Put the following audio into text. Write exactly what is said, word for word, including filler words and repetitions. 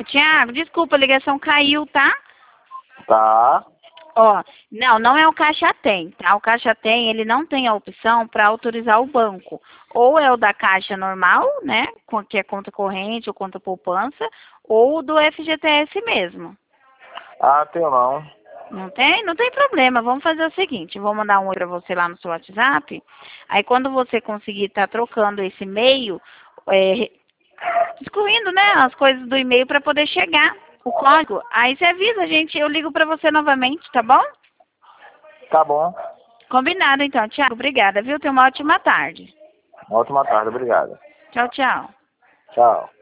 Tiago, desculpa, a ligação caiu, tá? Tá. Ó, não, não é o Caixa Tem, tá? O Caixa Tem, ele não tem a opção para autorizar o banco. Ou é o da Caixa normal, né? com- Que é conta corrente ou conta poupança, ou o do F G T S mesmo. Ah, tenho não. Não tem? Não tem problema. Vamos fazer o seguinte, eu vou mandar um oi para você lá no seu WhatsApp. Aí quando você conseguir estar trocando esse e-mail, é, excluindo, né, as coisas do e-mail para poder chegar o código, aí você avisa, gente, eu ligo para você novamente, tá bom? Tá bom. Combinado, então, Tiago. Obrigada, viu? Tenha uma ótima tarde. Ótima tarde, obrigado. Tchau, tchau. Tchau.